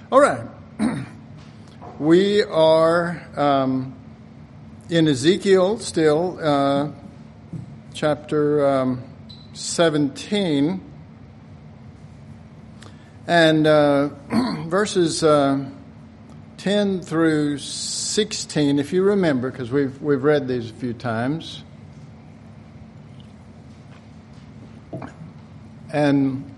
All right. We are in Ezekiel still, chapter 17, and verses 10 through 16, if you remember, because we've read these a few times. And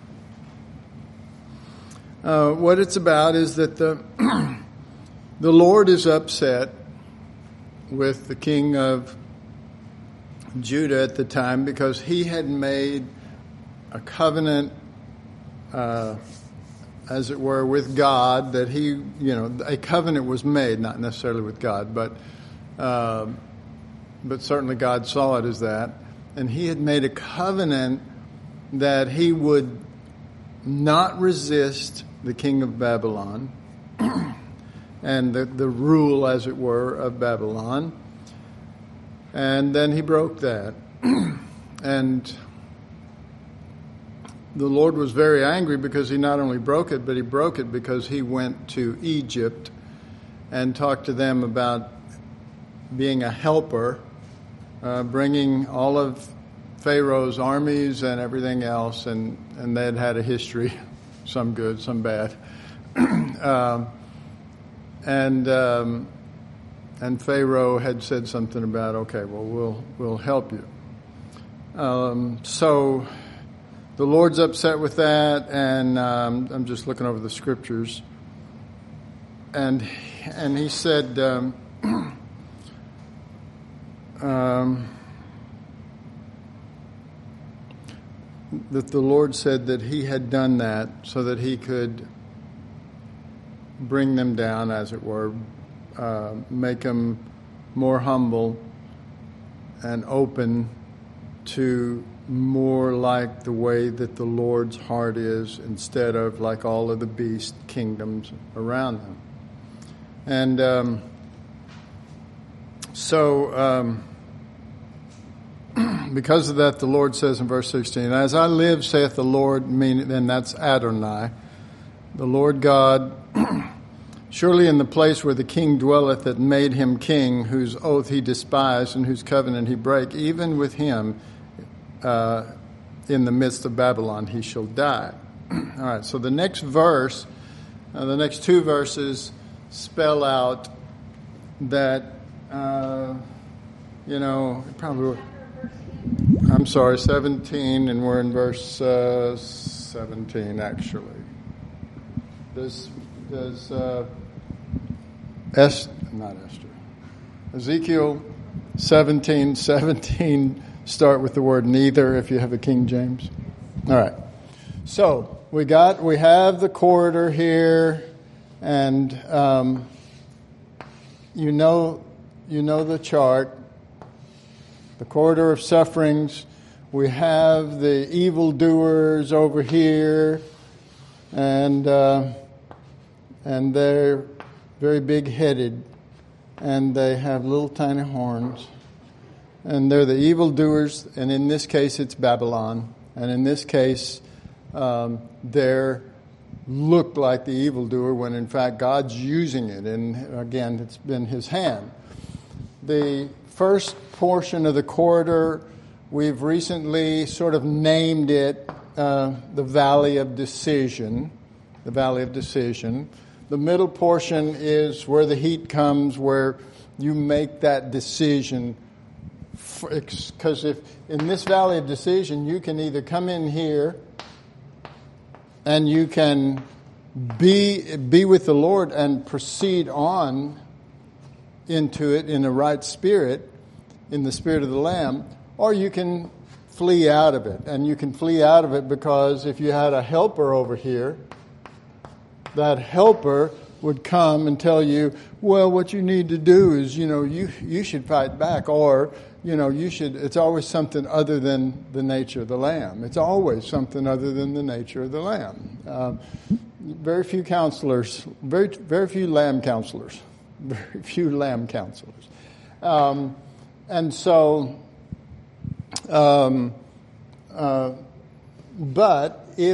what it's about is that the Lord is upset with the king of Judah at the time because he had made a covenant, as it were, with God, that a covenant was made, not necessarily with God, but certainly God saw it as that. And he had made a covenant that he would not resist the king of Babylon and the rule, as it were, of Babylon. And then he broke that. And the Lord was very angry because he not only broke it, but he broke it because he went to Egypt and talked to them about being a helper, bringing all of Pharaoh's armies and everything else, and they'd had a history, some good, some bad. And Pharaoh had said something about, okay, well, we'll help you. So the Lord's upset with that, and I'm just looking over the scriptures, and he said, that the Lord said that he had done that so that he could bring them down, as it were, make them more humble and open to more like the way that the Lord's heart is, instead of like all of the beast kingdoms around them. And because of that, the Lord says in verse 16, "As I live, saith the Lord," and that's Adonai, the Lord God, "surely in the place where the king dwelleth that made him king, whose oath he despised and whose covenant he brake, even with him in the midst of Babylon he shall die." All right, so the next verse, the next two verses spell out that, probably... I'm sorry, 17, and we're in verse 17, actually. Does Ezekiel 17 start with the word neither, if you have a King James? All right. So we have the corridor here, and you know the chart. The corridor of sufferings. We have the evildoers over here, and they're very big-headed, and they have little tiny horns, and they're the evildoers. And in this case, it's Babylon, and in this case, they look like the evildoer when in fact God's using it, and again, it's been His hand. The first portion of the corridor, we've recently sort of named it the Valley of Decision. The Valley of Decision. The middle portion is where the heat comes, where you make that decision. Because if in this Valley of Decision, you can either come in here and you can be with the Lord and proceed on into it in the right spirit, in the spirit of the Lamb, or you can flee out of it. And you can flee out of it because if you had a helper over here, that helper would come and tell you, well, what you need to do is, you should fight back, or, it's always something other than the nature of the Lamb. It's always something other than the nature of the Lamb. Very few counselors, very few Lamb counselors. Very few Lamb counselors. And so, but if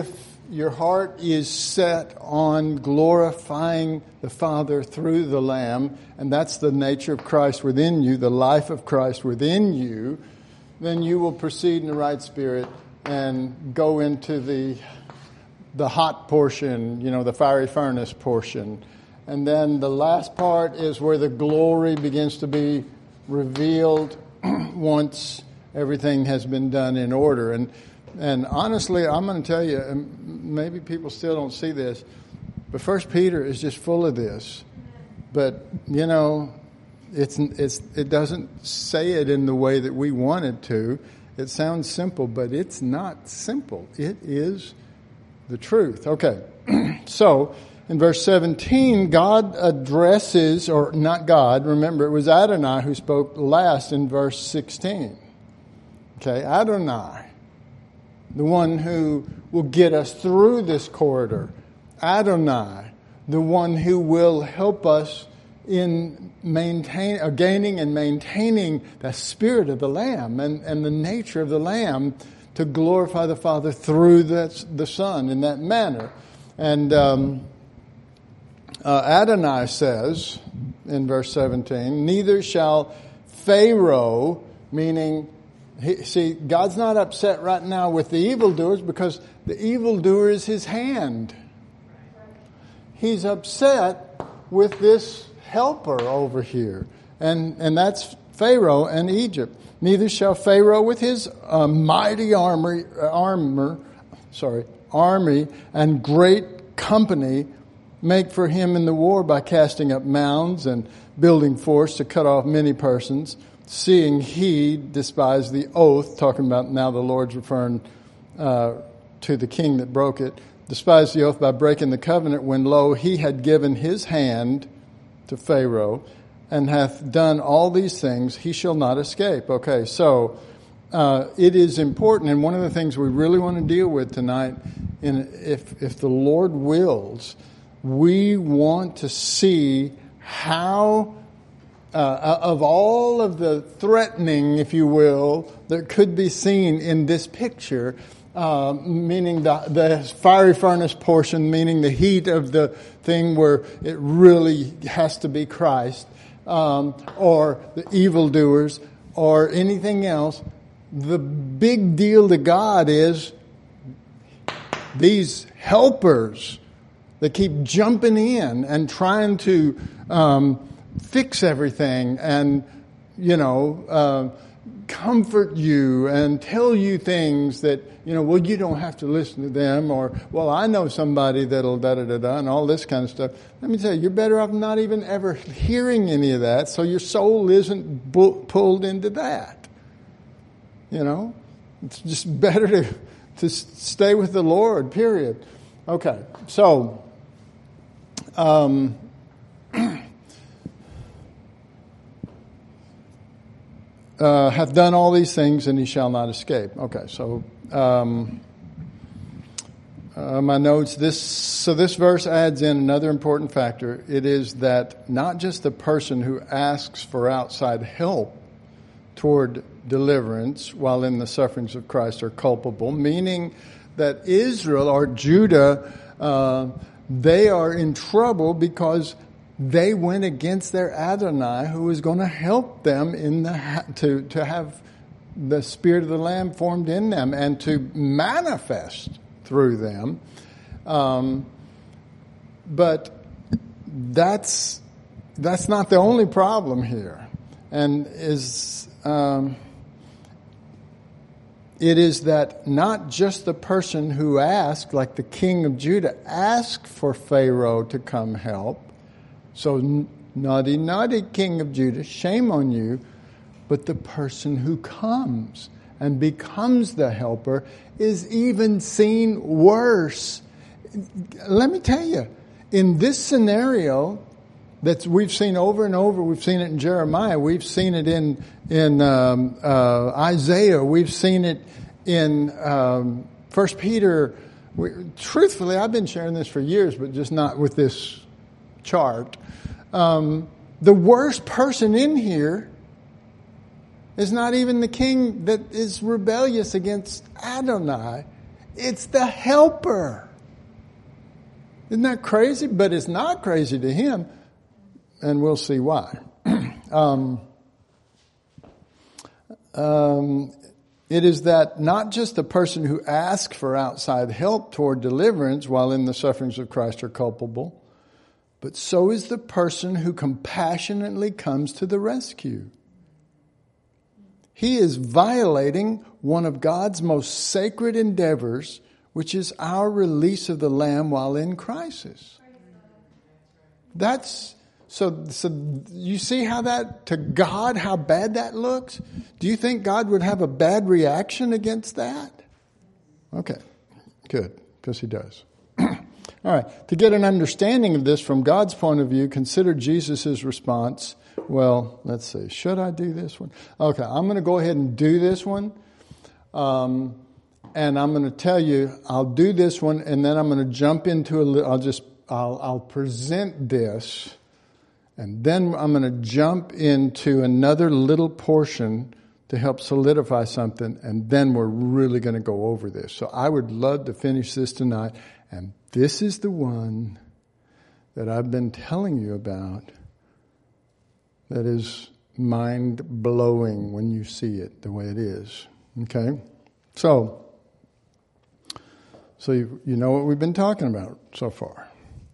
your heart is set on glorifying the Father through the Lamb, and that's the nature of Christ within you, the life of Christ within you, then you will proceed in the right spirit and go into the hot portion, the fiery furnace portion. And then the last part is where the glory begins to be revealed once everything has been done in order. And honestly, I'm going to tell you, and maybe people still don't see this, but 1 Peter is just full of this. But, it doesn't say it in the way that we want it to. It sounds simple, but it's not simple. It is the truth. Okay, so in verse 17, God addresses, or not God, remember it was Adonai who spoke last in verse 16. Okay, Adonai, the one who will get us through this corridor. Adonai, the one who will help us in gaining and maintaining the spirit of the Lamb and the nature of the Lamb to glorify the Father through the Son in that manner. And Adonai says in verse 17, neither shall Pharaoh, meaning, God's not upset right now with the evildoers because the evildoer is his hand. He's upset with this helper over here. And that's Pharaoh and Egypt. Neither shall Pharaoh with his mighty army and great company make for him in the war by casting up mounds and building forts to cut off many persons, seeing he despised the oath, talking about now the Lord's referring to the king that broke it, despised the oath by breaking the covenant when, lo, he had given his hand to Pharaoh and hath done all these things, he shall not escape. Okay, so it is important, and one of the things we really want to deal with tonight, if the Lord wills, we want to see how, of all of the threatening, if you will, that could be seen in this picture, meaning the fiery furnace portion, meaning the heat of the thing where it really has to be Christ, or the evildoers, or anything else. The big deal to God is these helpers that keep jumping in and trying to fix everything and, comfort you and tell you things that, you don't have to listen to them, or, well, I know somebody that'll da-da-da-da and all this kind of stuff. Let me tell you, you're better off not even ever hearing any of that, so your soul isn't pulled into that. It's just better to stay with the Lord, period. Okay, so hath done all these things, and he shall not escape. Okay, so my notes. This verse adds in another important factor. It is that not just the person who asks for outside help toward deliverance while in the sufferings of Christ are culpable, meaning that Israel or Judah, they are in trouble because they went against their Adonai, who was going to help them to have the Spirit of the Lamb formed in them and to manifest through them. But that's not the only problem here, and it is that not just the person who asked, like the king of Judah, asked for Pharaoh to come help. So naughty king of Judah, shame on you. But the person who comes and becomes the helper is even seen worse. Let me tell you, in this scenario that we've seen over and over, we've seen it in Jeremiah, we've seen it in Isaiah, we've seen it in 1 Peter. Truthfully, I've been sharing this for years, but just not with this chart. The worst person in here is not even the king that is rebellious against Adonai. It's the helper. Isn't that crazy? But it's not crazy to him, and we'll see why. It is that not just the person who asks for outside help toward deliverance while in the sufferings of Christ are culpable, but so is the person who compassionately comes to the rescue. He is violating one of God's most sacred endeavors, which is our release of the Lamb while in crisis. So you see how that, to God, how bad that looks? Do you think God would have a bad reaction against that? Okay, good, because he does. All right, to get an understanding of this from God's point of view, consider Jesus' response. Well, let's see, should I do this one? Okay, I'm going to go ahead and do this one. And I'm going to tell you, I'll do this one, and then I'm going to jump into I'll present this. And then I'm going to jump into another little portion to help solidify something, and then we're really going to go over this. So I would love to finish this tonight, and this is the one that I've been telling you about that is mind-blowing when you see it the way it is. Okay? So you know what we've been talking about so far.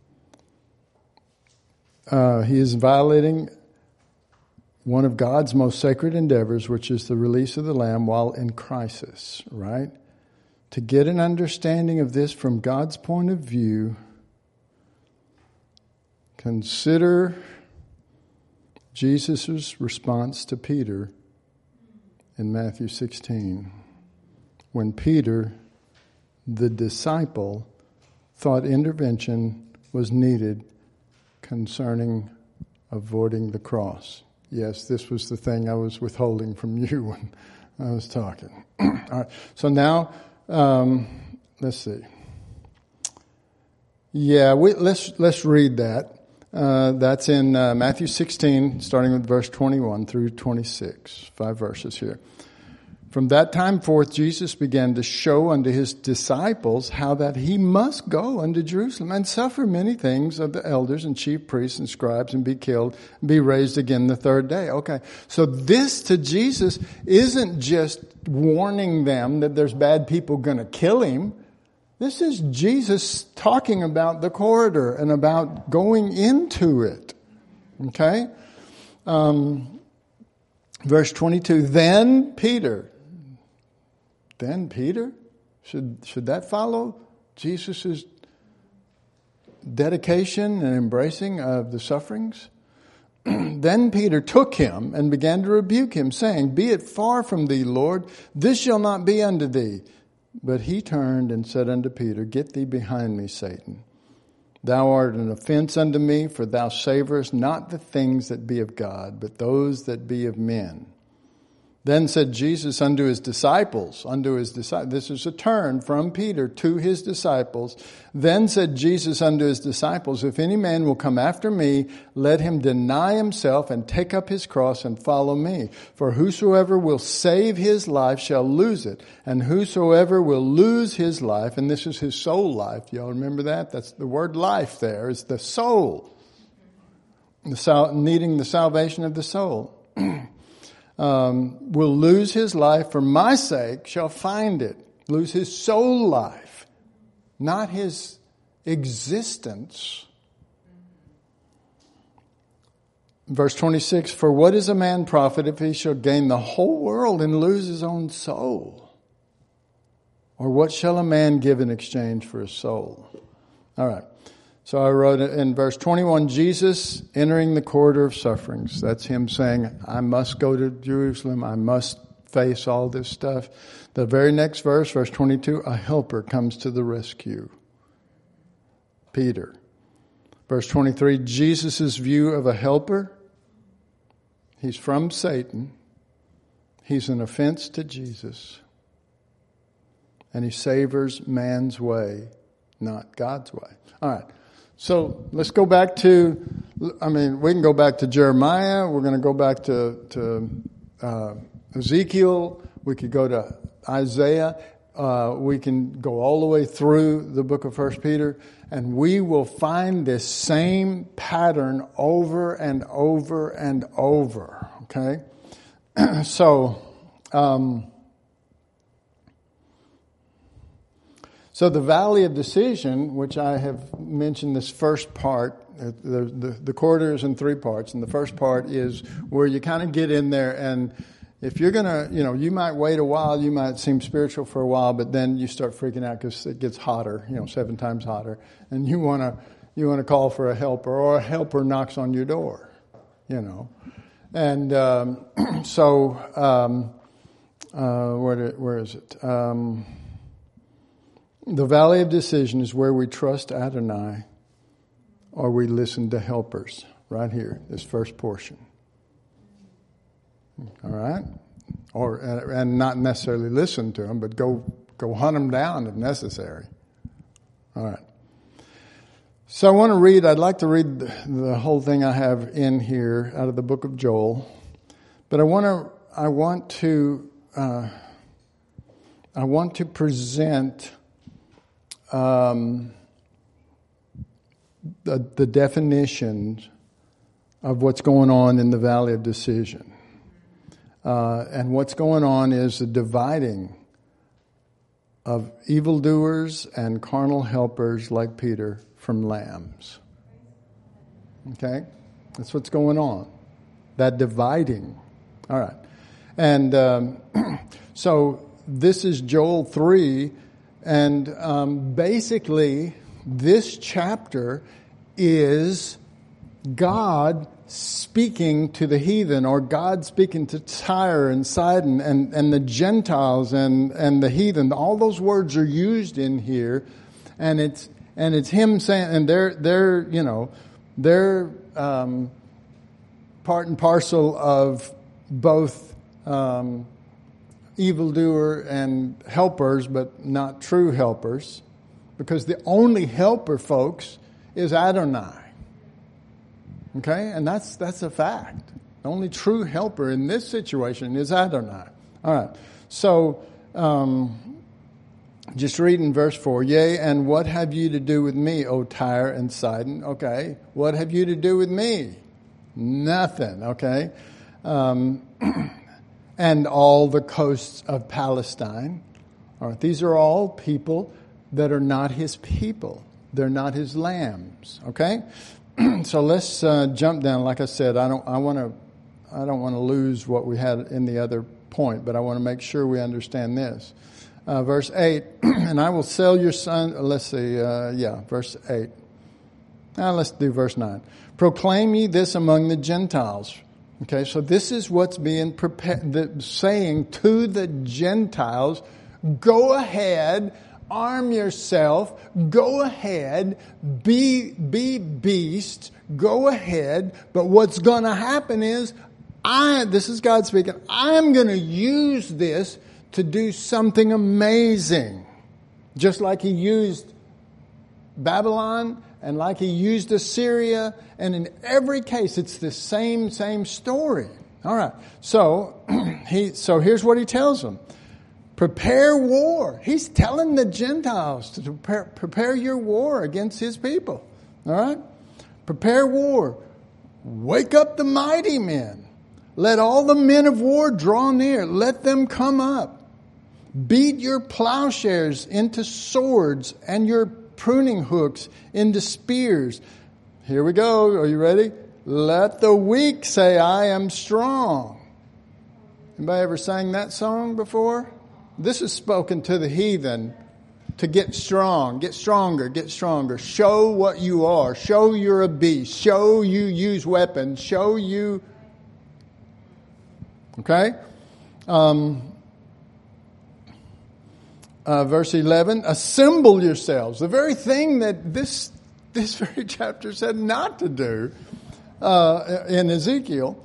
He is violating one of God's most sacred endeavors, which is the release of the Lamb while in crisis, right? To get an understanding of this from God's point of view, consider Jesus' response to Peter in Matthew 16, when Peter, the disciple, thought intervention was needed concerning avoiding the cross. Yes, this was the thing I was withholding from you when I was talking. All right. So now, let's see. Yeah, let's read that. That's in Matthew 16, starting with verse 21 through 26. 5 verses here. From that time forth, Jesus began to show unto his disciples how that he must go unto Jerusalem and suffer many things of the elders and chief priests and scribes and be killed and be raised again the third day. Okay, so this to Jesus isn't just warning them that there's bad people going to kill him. This is Jesus talking about the corridor and about going into it. Okay? Verse 22, Then Peter? Should that follow Jesus' dedication and embracing of the sufferings? Then Peter took him and began to rebuke him, saying, Be it far from thee, Lord, this shall not be unto thee. But he turned and said unto Peter, Get thee behind me, Satan. Thou art an offense unto me, for thou savorest not the things that be of God, but those that be of men. Then said Jesus unto his disciples, this is a turn from Peter to his disciples. Then said Jesus unto his disciples, If any man will come after me, let him deny himself and take up his cross and follow me. For whosoever will save his life shall lose it. And whosoever will lose his life, and this is his soul life. Y'all remember that? That's the word life there, is the soul. Needing the salvation of the soul. Will lose his life for my sake, shall find it. Lose his soul life, not his existence. Verse 26, For what is a man profit if he shall gain the whole world and lose his own soul? Or what shall a man give in exchange for his soul? All right. So I wrote in verse 21, Jesus entering the corridor of sufferings. That's him saying, I must go to Jerusalem. I must face all this stuff. The very next verse, verse 22, a helper comes to the rescue. Peter. Verse 23, Jesus' view of a helper. He's from Satan. He's an offense to Jesus. And he savors man's way, not God's way. All right. So let's go back to, we can go back to Jeremiah. We're going to go back to Ezekiel. We could go to Isaiah. we can go all the way through the book of 1 Peter, and we will find this same pattern over and over and over. Okay? So the Valley of Decision, which I have mentioned this first part, the quarter is in 3 parts, and the first part is where you kind of get in there, and if you're going to, you might wait a while, you might seem spiritual for a while, but then you start freaking out because it gets hotter, 7 times hotter, and you want to call for a helper, or a helper knocks on your door, And where is it? The Valley of Decision is where we trust Adonai, or we listen to helpers. Right here, this first portion. All right, and not necessarily listen to them, but go hunt them down if necessary. All right. So I'd like to read the whole thing I have in here out of the book of Joel, but I want to present the definition of what's going on in the Valley of Decision. And what's going on is the dividing of evildoers and carnal helpers like Peter from lambs. Okay? That's what's going on. That dividing. All right. And so this is Joel 3, and basically this chapter is God speaking to the heathen, or God speaking to Tyre and Sidon and the Gentiles and the heathen. All those words are used in here, and it's him saying, and they're part and parcel of both evildoer and helpers, but not true helpers, because the only helper, folks, is Adonai. Okay, and that's a fact. The only true helper in this situation is Adonai. All right, so just reading verse 4. Yea, and what have you to do with me, O Tyre and Sidon? Okay, what have you to do with me? Nothing, okay? And all the coasts of Palestine. All right, these are all people that are not his people. They're not his lambs, okay? So let's jump down. Like I said, I don't want to lose what we had in the other point, but I want to make sure we understand this. Verse 8, and I will sell your son. Let's see, verse 8. Now let's do verse 9. Proclaim ye this among the Gentiles. Okay, so this is what's being saying to the Gentiles. Go ahead. Arm yourself. Go ahead. Be beast. Go ahead. But what's going to happen is, this is God speaking, I'm going to use this to do something amazing. Just like he used Babylon and like he used Assyria. And in every case, it's the same story. All right. So here's what he tells them. Prepare war. He's telling the Gentiles to prepare your war against his people. All right? Prepare war. Wake up the mighty men. Let all the men of war draw near. Let them come up. Beat your plowshares into swords and your pruning hooks into spears. Here we go. Are you ready? Let the weak say, I am strong. Anybody ever sang that song before? This is spoken to the heathen to get strong, get stronger, get stronger. Show what you are. Show you're a beast. Show you use weapons. Show you. Okay? Verse 11, assemble yourselves. The very thing that this very chapter said not to do in Ezekiel.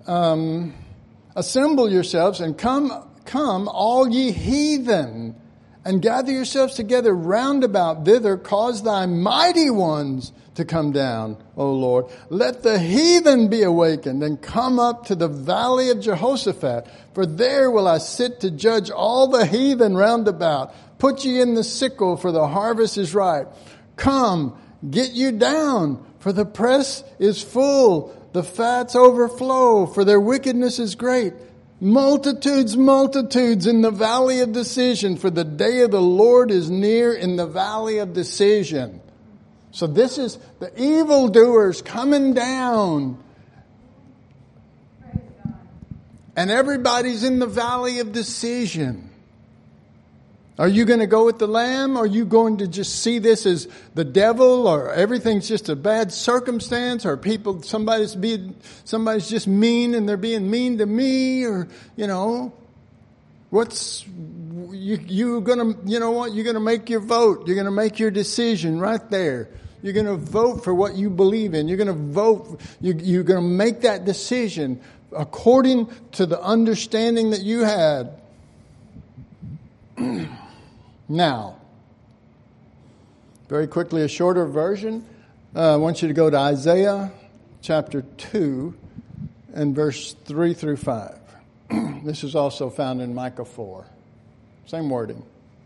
Assemble yourselves and come all ye heathen, and gather yourselves together round about thither. Cause thy mighty ones to come down, O Lord. Let the heathen be awakened and come up to the valley of Jehoshaphat. For there will I sit to judge all the heathen round about. Put ye in the sickle, for the harvest is ripe. Come, get you down, for the press is full. The fats overflow, for their wickedness is great. Multitudes, multitudes in the valley of decision, for the day of the Lord is near in the valley of decision. So this is the evildoers coming down. And everybody's in the valley of decision. Are you going to go with the Lamb? Or are you going to just see this as the devil, or everything's just a bad circumstance, or somebody's just mean and they're being mean to me, or, you're going to make your vote. You're going to make your decision right there. You're going to vote for what you believe in. You're going to vote. You're going to make that decision according to the understanding that you had. Now, very quickly, a shorter version. I want you to go to Isaiah chapter 2 and verse 3 through 5. This is also found in Micah 4. Same wording.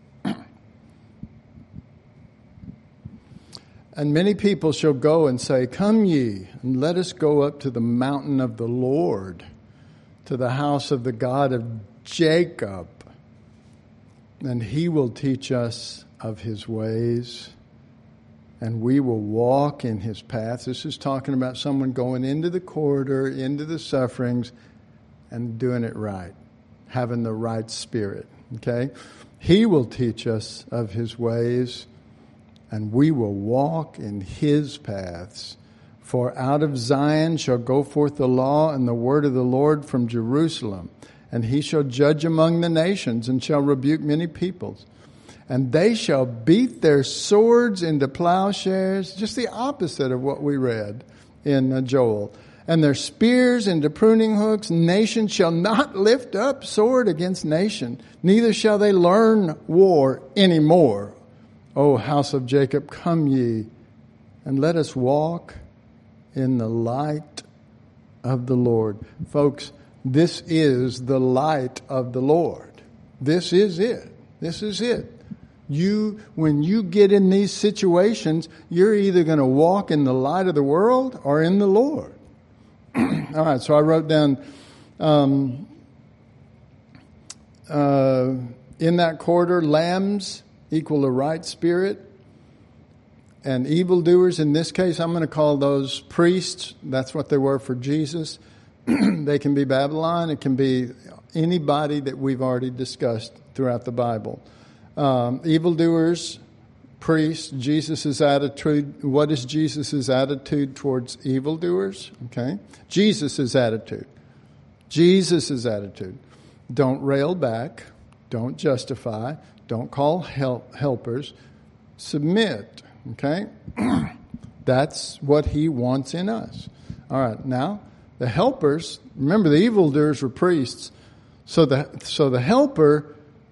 And many people shall go and say, Come ye, and let us go up to the mountain of the Lord, to the house of the God of Jacob. And he will teach us of his ways, and we will walk in his paths. This is talking about someone going into the corridor, into the sufferings, and doing it right, having the right spirit. Okay? He will teach us of his ways, and we will walk in his paths. For out of Zion shall go forth the law and the word of the Lord from Jerusalem. And he shall judge among the nations, and shall rebuke many peoples. And they shall beat their swords into plowshares, just the opposite of what we read in Joel. And their spears into pruning hooks. Nation shall not lift up sword against nation, neither shall they learn war any more. O house of Jacob, come ye, and let us walk in the light of the Lord. Folks, this is the light of the Lord. This is it. This is it. When you get in these situations, you're either going to walk in the light of the world or in the Lord. All right, so I wrote down, in that quarter, lambs equal a right spirit, and evildoers, in this case, I'm going to call those priests. That's what they were for Jesus. They can be Babylon. It can be anybody that we've already discussed throughout the Bible. Evildoers, priests, Jesus' attitude. What is Jesus' attitude towards evildoers? Okay. Jesus' attitude. Jesus' attitude. Don't rail back. Don't justify. Don't call helpers. Submit. Okay. That's what he wants in us. All right. Now, the helpers, remember the evildoers were priests. So the helper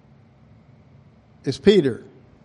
is Peter.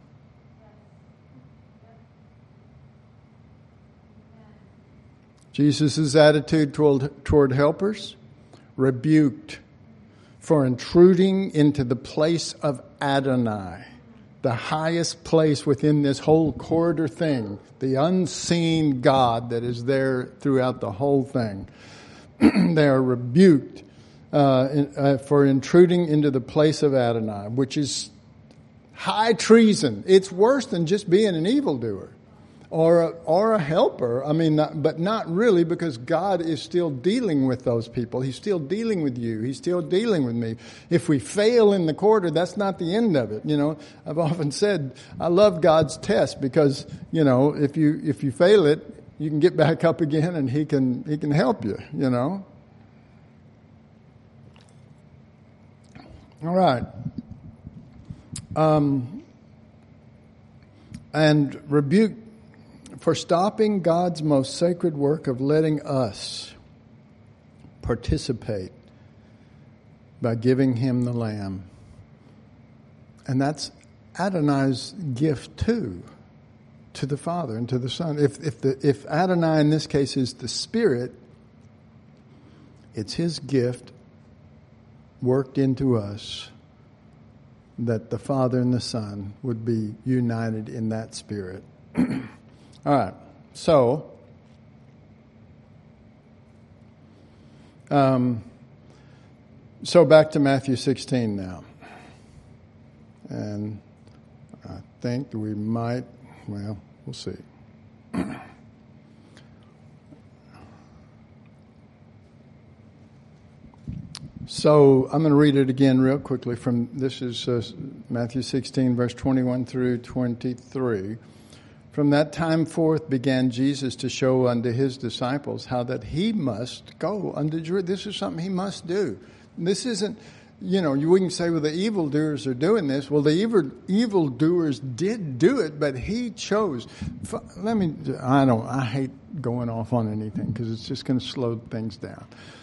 Jesus' attitude toward helpers, rebuked for intruding into the place of Adonai, the highest place within this whole corridor thing, the unseen God that is there throughout the whole thing. They are rebuked for intruding into the place of Adonai, which is high treason. It's worse than just being an evildoer or a helper. I mean, but not really, because God is still dealing with those people. He's still dealing with you. He's still dealing with me. If we fail in the quarter, that's not the end of it. I've often said I love God's test because, if you fail it, you can get back up again, and He can help you. All right. And rebuke for stopping God's most sacred work of letting us participate by giving Him the Lamb. And that's Adonai's gift too, to the Father and to the Son. If Adonai in this case is the Spirit, it's His gift worked into us that the Father and the Son would be united in that Spirit. All right, so back to Matthew 16 now. And I think we might, well, we'll see. So I'm going to read it again real quickly this is Matthew 16, verse 21 through 23. From that time forth began Jesus to show unto his disciples how that he must go unto Jerusalem. This is something he must do. This isn't, we can say, well, the evildoers are doing this. Well, the evildoers did do it, but he chose. I hate going off on anything because it's just going to slow things down.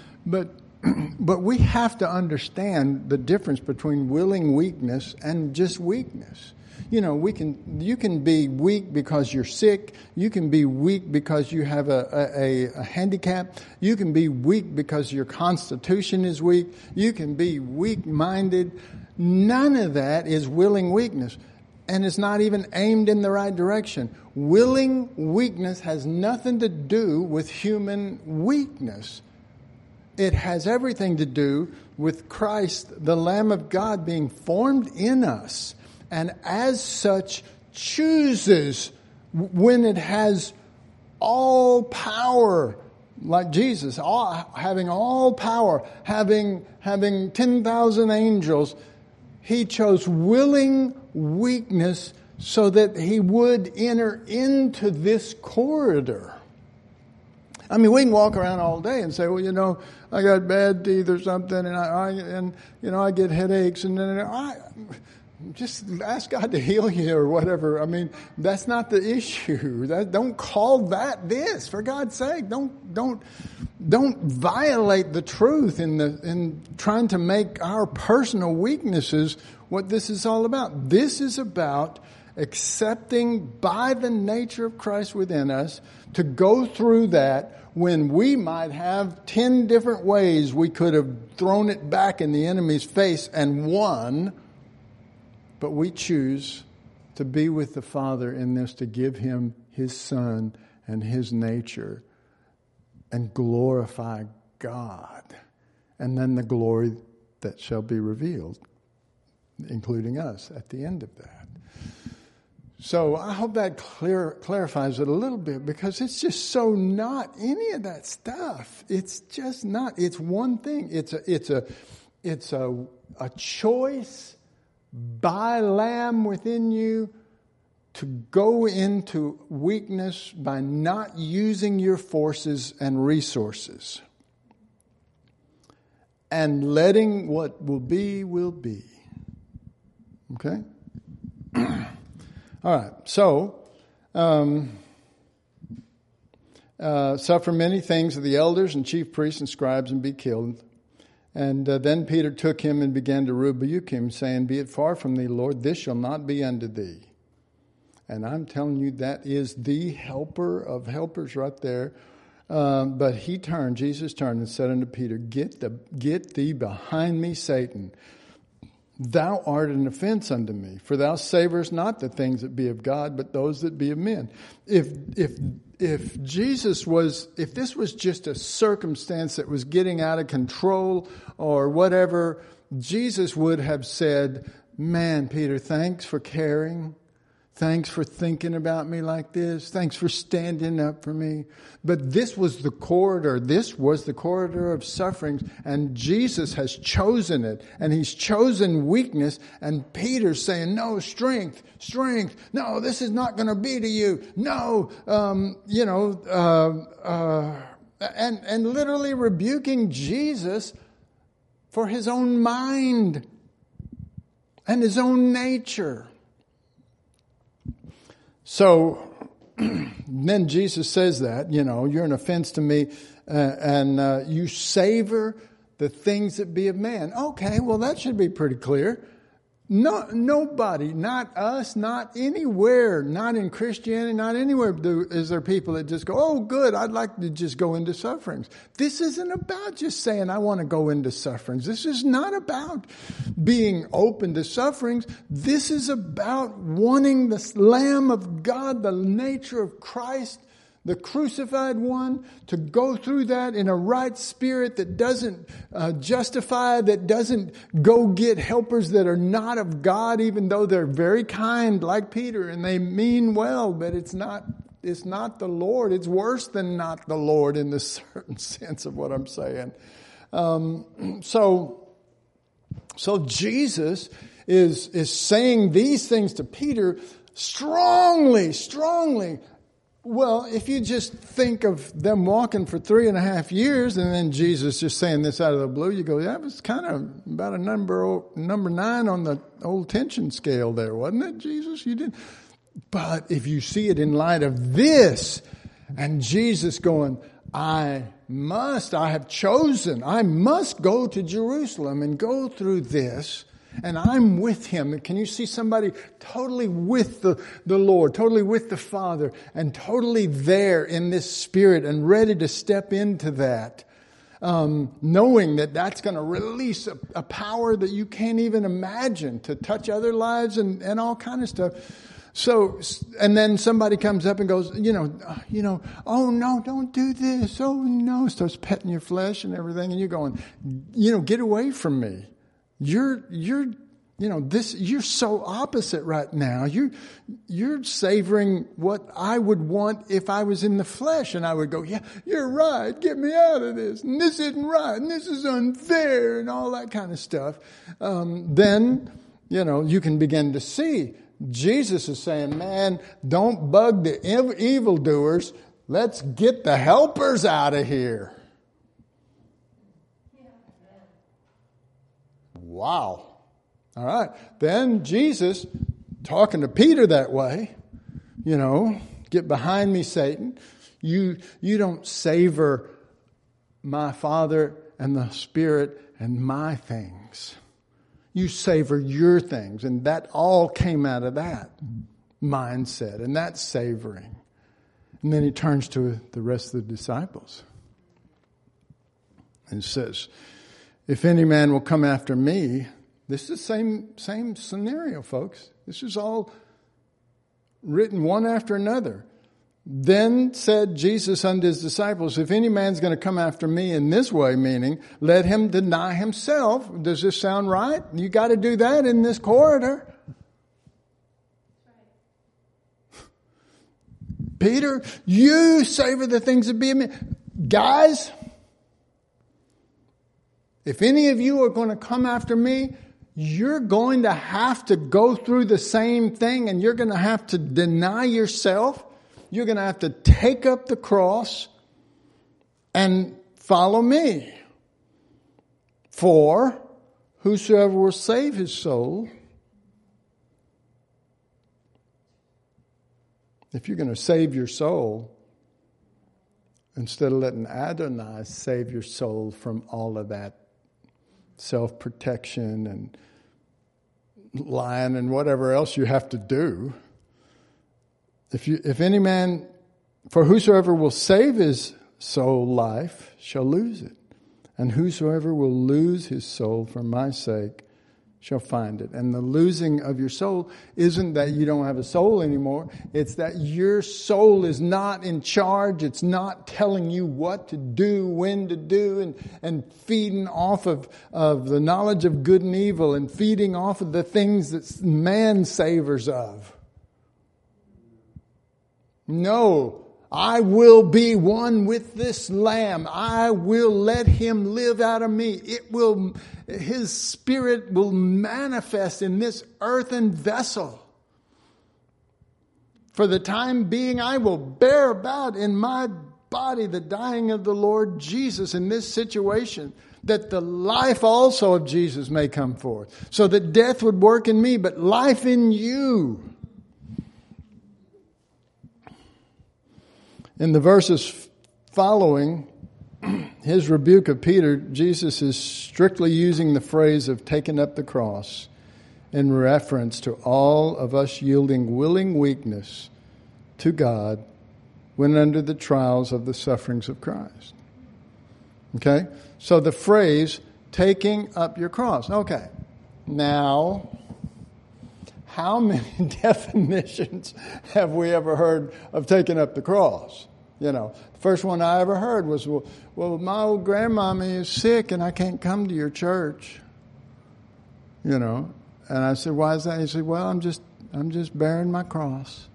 But we have to understand the difference between willing weakness and just weakness. You can be weak because you're sick. You can be weak because you have a handicap. You can be weak because your constitution is weak. You can be weak-minded. None of that is willing weakness. And it's not even aimed in the right direction. Willing weakness has nothing to do with human weakness. It has everything to do with Christ, the Lamb of God, being formed in us, and as such chooses, when it has all power, like Jesus, having all power, having 10,000 angels, he chose willing weakness so that he would enter into this corridor. I mean, we can walk around all day and say, well, I got bad teeth or something, and I get headaches, and then I just ask God to heal you or whatever. I mean, that's not the issue. Don't call that this, for God's sake. Don't violate the truth in trying to make our personal weaknesses what this is all about. This is about accepting by the nature of Christ within us to go through that when we might have 10 different ways we could have thrown it back in the enemy's face and won, but we choose to be with the Father in this, to give him his Son and his nature and glorify God. And then the glory that shall be revealed, including us at the end of that. So I hope that clarifies it a little bit, because it's just so not any of that stuff. It's just not. It's one thing. It's a choice by Lamb within you to go into weakness by not using your forces and resources, and letting what will be. Okay? All right, so, suffer many things of the elders and chief priests and scribes and be killed. And then Peter took him and began to rebuke him, saying, Be it far from thee, Lord, this shall not be unto thee. And I'm telling you, that is the helper of helpers right there. But Jesus turned and said unto Peter, Get thee behind me, Satan. Thou art an offense unto me, for thou savorest not the things that be of God, but those that be of men. If this was just a circumstance that was getting out of control or whatever, Jesus would have said, Man, Peter, thanks for caring. Thanks for thinking about me like this. Thanks for standing up for me. But this was the corridor. This was the corridor of sufferings. And Jesus has chosen it. And he's chosen weakness. And Peter's saying, no, strength. No, this is not going to be to you. No, and literally rebuking Jesus for his own mind and his own nature. So then Jesus says that, you're an offense to me, and you savor the things that be of man. Okay, well, that should be pretty clear. No, nobody, not us, not anywhere, not in Christianity, not anywhere is there people that just go, oh, good, I'd like to just go into sufferings. This isn't about just saying I want to go into sufferings. This is not about being open to sufferings. This is about wanting the Lamb of God, the nature of Christ, the crucified one, to go through that in a right spirit that doesn't justify, that doesn't go get helpers that are not of God, even though they're very kind like Peter and they mean well, but it's not the Lord. It's worse than not the Lord in the certain sense of what I'm saying. So Jesus is saying these things to Peter strongly. Well, if you just think of them walking for 3.5 years and then Jesus just saying this out of the blue, you go, that was kind of about a number 9 on the old tension scale there, wasn't it, Jesus? You did. But if you see it in light of this, and Jesus going, I have chosen, I must go to Jerusalem and go through this. And I'm with him. Can you see somebody totally with the Lord, totally with the Father, and totally there in this spirit and ready to step into that, knowing that that's going to release a power that you can't even imagine to touch other lives and all kind of stuff. So, and then somebody comes up and goes, oh no, don't do this. Oh no, starts petting your flesh and everything. And you're going, get away from me. You're so opposite right now. You're savoring what I would want if I was in the flesh, and I would go, yeah, you're right. Get me out of this. And this isn't right. And this is unfair and all that kind of stuff. Then, you can begin to see Jesus is saying, man, don't bug the evildoers. Let's get the helpers out of here. Wow. All right. Then Jesus, talking to Peter that way, get behind me, Satan. You don't savor my Father and the Spirit and my things. You savor your things. And that all came out of that mindset and that savoring. And then he turns to the rest of the disciples and says, if any man will come after me, this is the same scenario, folks. This is all written one after another. Then said Jesus unto his disciples, if any man's going to come after me in this way, meaning, let him deny himself. Does this sound right? You got to do that in this corridor. Peter, you savor the things that be in me. Guys, if any of you are going to come after me, you're going to have to go through the same thing, and you're going to have to deny yourself. You're going to have to take up the cross and follow me. For whosoever will save his soul, if you're going to save your soul, instead of letting Adonai save your soul from all of that self-protection and lying and whatever else you have to do. If any man, for whosoever will save his soul life shall lose it. And whosoever will lose his soul for my sake shall find it. And the losing of your soul isn't that you don't have a soul anymore. It's that your soul is not in charge. It's not telling you what to do, when to do, and feeding off of the knowledge of good and evil and feeding off of the things that man savors of. No. I will be one with this Lamb. I will let him live out of me. His Spirit will manifest in this earthen vessel. For the time being, I will bear about in my body the dying of the Lord Jesus in this situation, that the life also of Jesus may come forth. So that death would work in me, but life in you. In the verses following his rebuke of Peter, Jesus is strictly using the phrase of taking up the cross in reference to all of us yielding willing weakness to God when under the trials of the sufferings of Christ. Okay? So the phrase, taking up your cross. Okay. Now, how many definitions have we ever heard of taking up the cross? You know, the first one I ever heard was, well, my old grandmommy is sick and I can't come to your church. You know, and I said, why is that? He said, well, I'm just bearing my cross.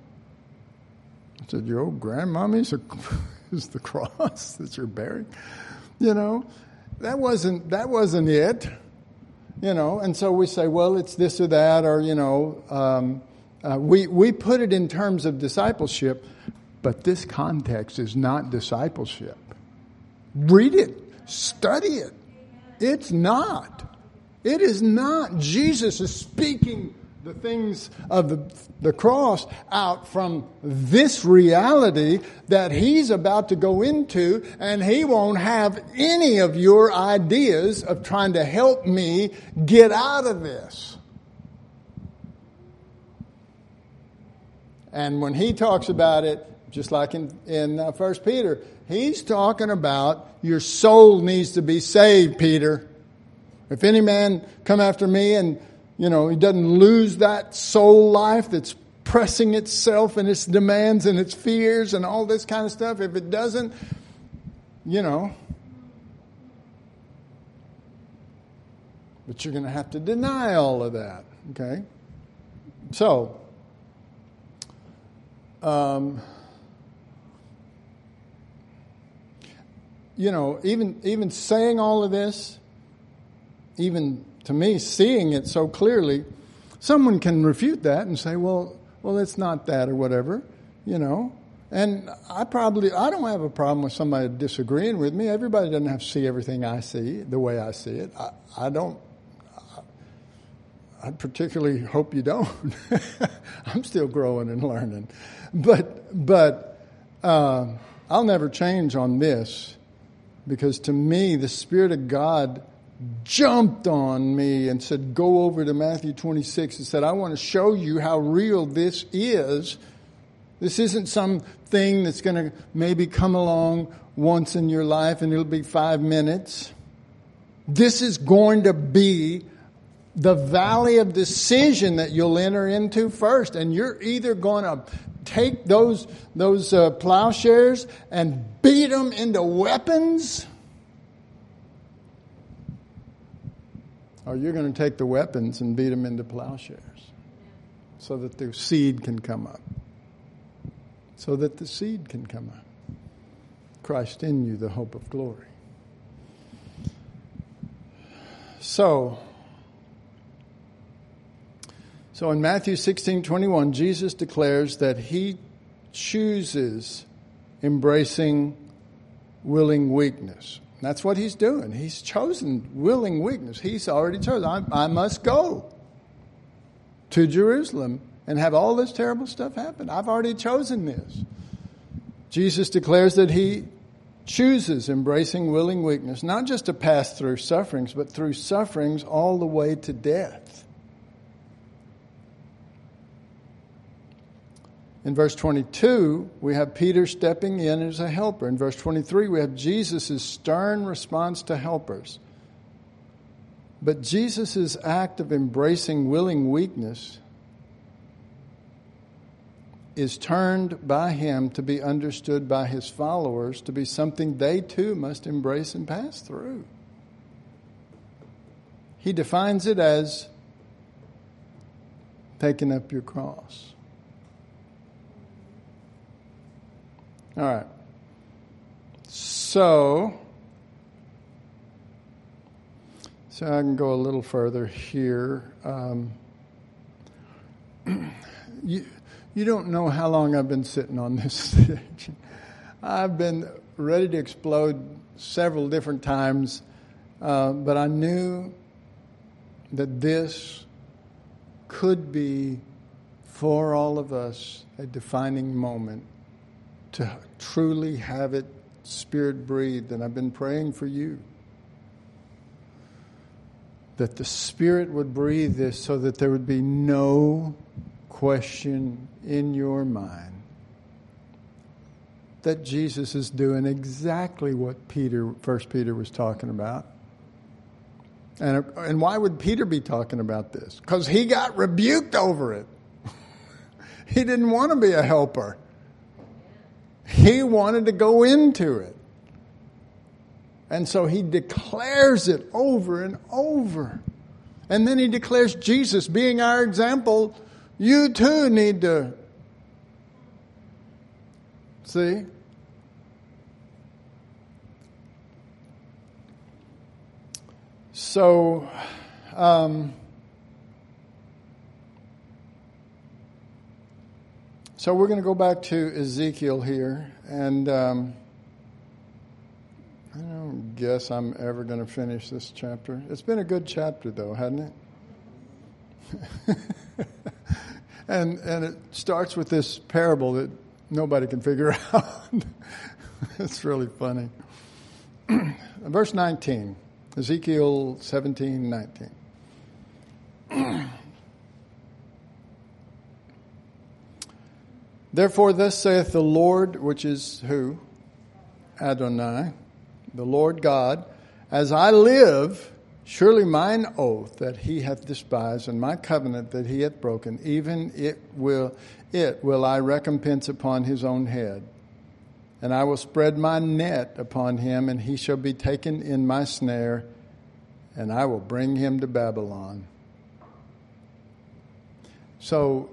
I said, your old grandmommy's is the cross that you're bearing? You know, that wasn't it. You know, and so we say, well, it's this or that, or, you know, we put it in terms of discipleship, but this context is not discipleship. Read it. Study it. It's not. It is not. Jesus is speaking the things of the cross out from this reality that he's about to go into, and he won't have any of your ideas of trying to help me get out of this. And when he talks about it, just like in 1 Peter, he's talking about your soul needs to be saved, Peter. If any man come after me and, you know, he doesn't lose that soul life that's pressing itself and its demands and its fears and all this kind of stuff, if it doesn't, you know, but you're going to have to deny all of that, okay? So, you know, even saying all of this, even to me, seeing it so clearly, someone can refute that and say, well, it's not that or whatever, you know. And I don't have a problem with somebody disagreeing with me. Everybody doesn't have to see everything I see the way I see it. I particularly hope you don't. I'm still growing and learning. But I'll never change on this, because to me, the Spirit of God jumped on me and said, go over to Matthew 26 and said, I want to show you how real this is. This isn't some thing that's going to maybe come along once in your life and it'll be 5 minutes. This is going to be the valley of decision that you'll enter into first. And you're either going to take those plowshares and beat them into weapons, or you're going to take the weapons and beat them into plowshares so that the seed can come up. So that the seed can come up. Christ in you, the hope of glory. So in Matthew 16:21, Jesus declares that he chooses embracing willing weakness. That's what he's doing. He's chosen willing weakness. He's already chosen. I must go to Jerusalem and have all this terrible stuff happen. I've already chosen this. Jesus declares that he chooses embracing willing weakness, not just to pass through sufferings, but through sufferings all the way to death. In verse 22, we have Peter stepping in as a helper. In verse 23, we have Jesus' stern response to helpers. But Jesus' act of embracing willing weakness is turned by him to be understood by his followers to be something they too must embrace and pass through. He defines it as taking up your cross. All right. So I can go a little further here. You don't know how long I've been sitting on this stage. I've been ready to explode several different times, but I knew that this could be, for all of us, a defining moment to truly have it Spirit breathed, and I've been praying for you. that the Spirit would breathe this so that there would be no question in your mind that Jesus is doing exactly what 1 Peter was talking about. And why would Peter be talking about this? Because he got rebuked over it. He didn't want to be a helper. He wanted to go into it. And so he declares it over and over. And then he declares Jesus being our example. You too need to see. So, so we're going to go back to Ezekiel here, and I don't guess I'm ever going to finish this chapter. It's been a good chapter, though, hasn't it? and it starts with this parable that nobody can figure out. It's really funny. Verse 19. Ezekiel 17:19. Therefore thus saith the Lord, which is who? Adonai, the Lord God, as I live, surely mine oath that he hath despised, and my covenant that he hath broken, even it will I recompense upon his own head. And I will spread my net upon him, and he shall be taken in my snare, and I will bring him to Babylon. So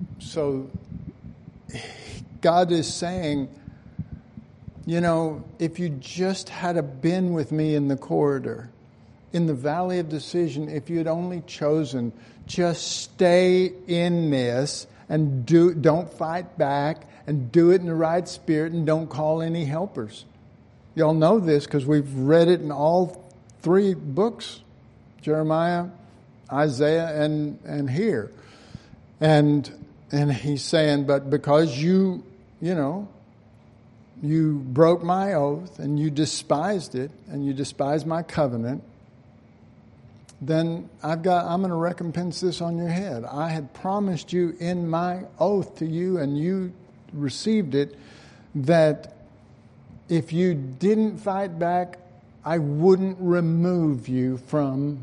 God is saying, you know, if you just had been with me in the corridor, in the valley of decision, if you had only chosen, just stay in this and don't fight back, and do it in the right spirit, and don't call any helpers. Y'all know this because we've read it in all 3 books, Jeremiah, Isaiah, and here. And he's saying, but because you broke my oath and you despised it and you despised my covenant, then I'm going to recompense this on your head. I had promised you in my oath to you, and you received it, that if you didn't fight back, I wouldn't remove you from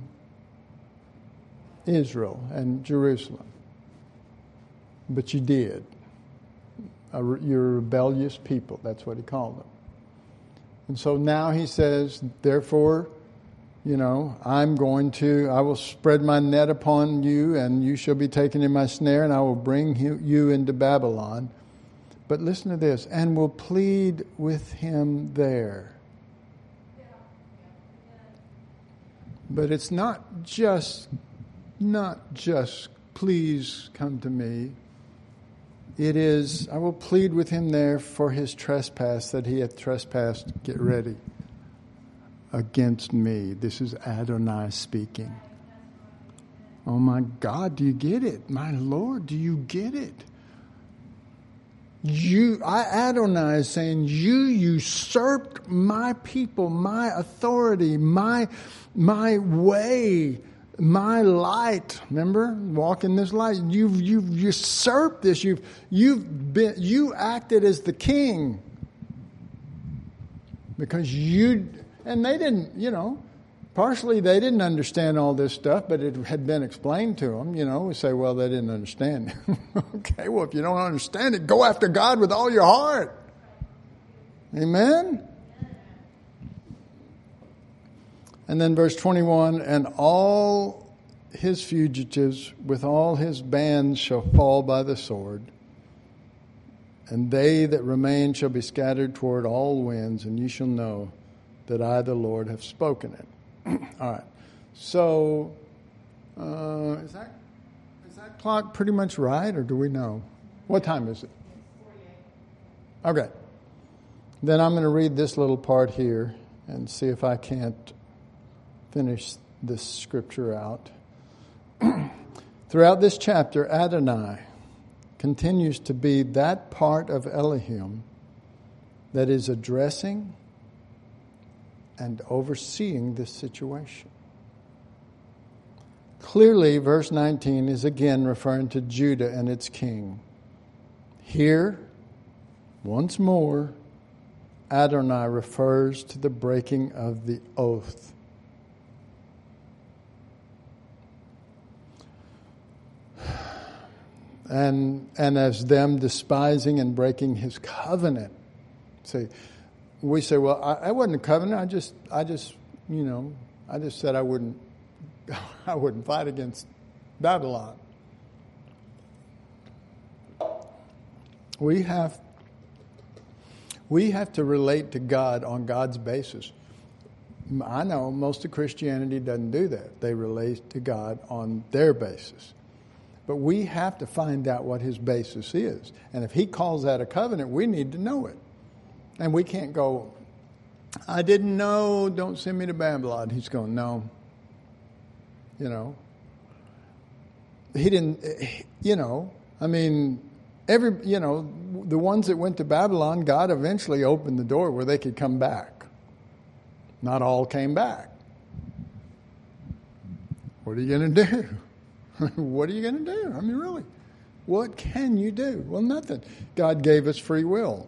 Israel and Jerusalem. But you did. You're a rebellious people. That's what he called them. And so now he says, therefore, I will spread my net upon you, and you shall be taken in my snare, and I will bring you into Babylon. But listen to this, and will plead with him there. But it's not just please come to me. It is, I will plead with him there for his trespass that he hath trespassed, get ready, against me. This is Adonai speaking. Oh my God, do you get it? My Lord, do you get it? Adonai is saying, you usurped my people, my authority, my way, my light. Remember, walk in this light. You've usurped this. You acted as the king because and they didn't. Partially they didn't understand all this stuff, but it had been explained to them. We say, well, they didn't understand. Okay, well, if you don't understand it, go after God with all your heart. Amen? And then verse 21, and all his fugitives with all his bands shall fall by the sword, and they that remain shall be scattered toward all winds, and ye shall know that I, the Lord, have spoken it. All right. So, is that clock pretty much right, or do we know? What time is it? 48. Okay. Then I'm going to read this little part here and see if I can't finish this scripture out. Throughout this chapter, Adonai continues to be that part of Elohim that is addressing and overseeing this situation. Clearly, verse 19 is again referring to Judah and its king. Here, once more, Adonai refers to the breaking of the oath. And as them despising and breaking his covenant. We say, well, I wasn't a covenant. I just said I wouldn't fight against Babylon. We have to relate to God on God's basis. I know most of Christianity doesn't do that. They relate to God on their basis. But we have to find out what his basis is. And if he calls that a covenant, we need to know it. And we can't go, I didn't know, don't send me to Babylon. He's going, no. He didn't, the ones that went to Babylon, God eventually opened the door where they could come back. Not all came back. What are you going to do? What are you going to do? I mean, really, what can you do? Well, nothing. God gave us free will.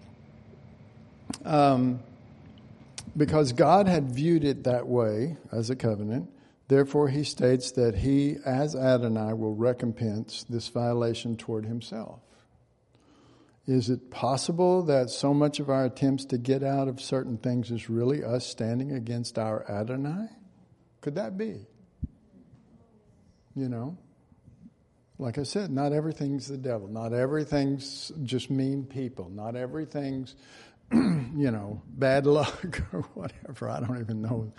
Because God had viewed it that way as a covenant, therefore he states that he, as Adonai, will recompense this violation toward himself. Is it possible that so much of our attempts to get out of certain things is really us standing against our Adonai? Could that be? Like I said, not everything's the devil. Not everything's just mean people. Not everything's, bad luck or whatever. I don't even know,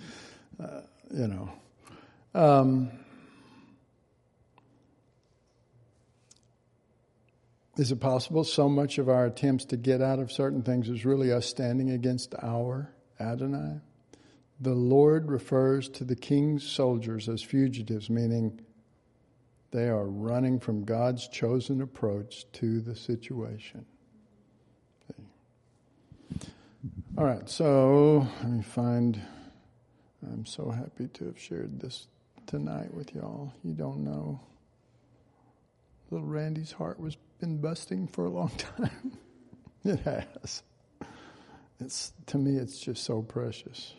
Is it possible so much of our attempts to get out of certain things is really us standing against our Adonai? The Lord refers to the king's soldiers as fugitives, meaning they are running from God's chosen approach to the situation. Okay. All right, so let me find, I'm so happy to have shared this tonight with y'all. You don't know. Little Randy's heart was been busting for a long time. It has. To me, it's just so precious.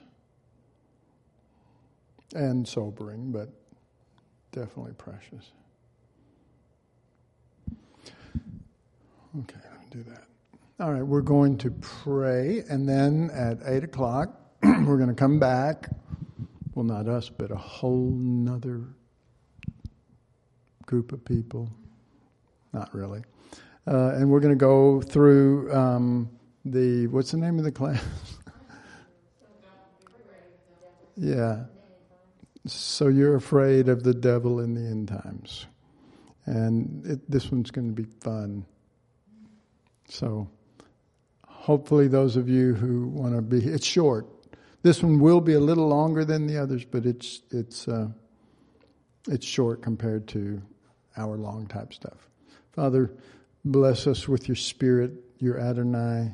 And sobering, but definitely precious. Okay, let me do that. All right, we're going to pray, and then at 8 o'clock, we're going to come back. Well, not us, but a whole nother group of people. Not really. And we're going to go through what's the name of the class? Yeah. So you're afraid of the devil in the end times. And this one's going to be fun. So hopefully those of you who want to be, it's short. This one will be a little longer than the others, but it's short compared to hour-long type stuff. Father, bless us with your Spirit, your Adonai,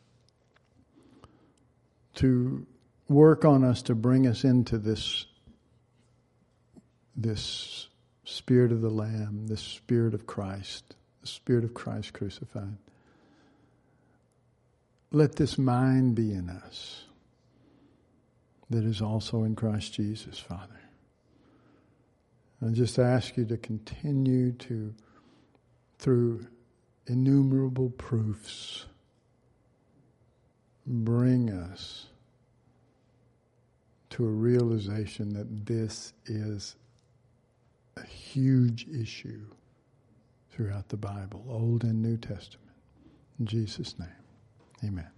to work on us, to bring us into this Spirit of the Lamb, this Spirit of Christ, the Spirit of Christ crucified. Let this mind be in us that is also in Christ Jesus, Father. I just ask you to continue to, through innumerable proofs, bring us to a realization that this is a huge issue throughout the Bible, Old and New Testament. In Jesus' name, amen.